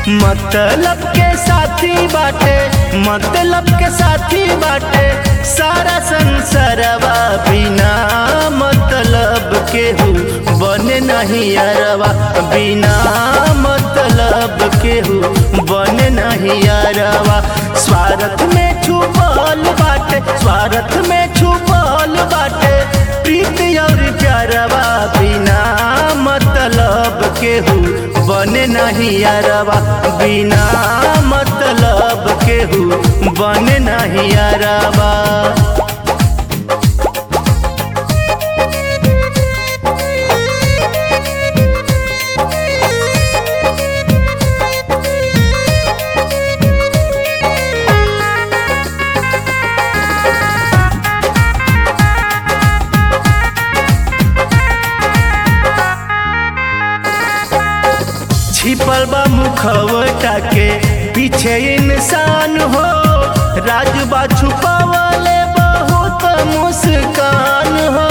मतलब के साथी बाटे, मतलब के साथी बाटे सारा संसारवा, बिना मतलब के हु बने नहीं अरवा, बिना मतलब के हु बने नहीं अरवा। स्वार्थ में छुपल बाटे, स्वार्थ में छुपल बाटे प्रीत और प्यारवा, बिना मतलब के हु बने नहीं अरवा, बिना मतलब के हु बने नहीं अरवा। छिपल बा मुखवटा के पीछे इंसान हो, राजबा छुपावले बहुत मुस्कान हो।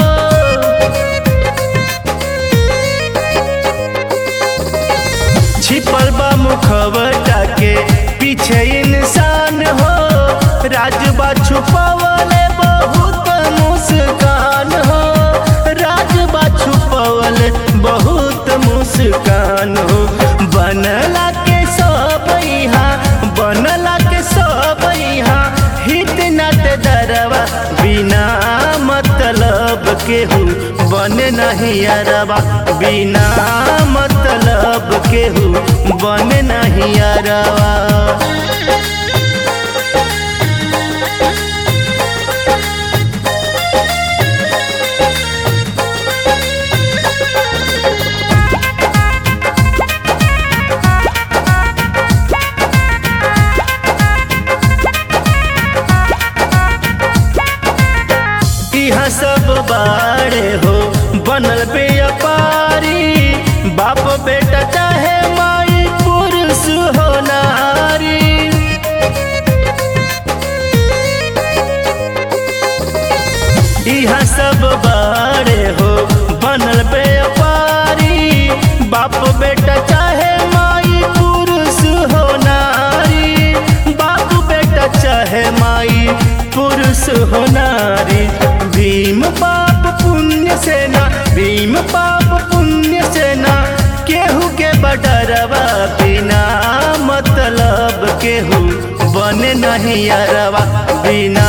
छिपल बा मुखवटा के पीछे इंसान हो, राजबा छुपावले बहुत मुस्कान हो, राजबा छुपावले बहुत मुस्कान हो। बनला के सब यहाँ, बनला के सब यहाँ हित नत दरवा, बिना मतलब के हु बने नहीं अरवा, बिना मतलब के हु बने नहीं अरवा। यहाँ सब बाड़े हो बनल व्यापारी, बाप बेटा चाहे माई पुरुष हो नारी। यहाँ सब बाड़े हो बनल व्यापारी, बाप बेटा चाहे माई पुरुष हो नारी, बाप बेटा चाहे माई पुरुष हो नारी। भीम पाप पुण्य सेना, भीम पाप पुण्य सेना केहू के बडरवा, बिना मतलब केहू बने नहीं अरवा, बिना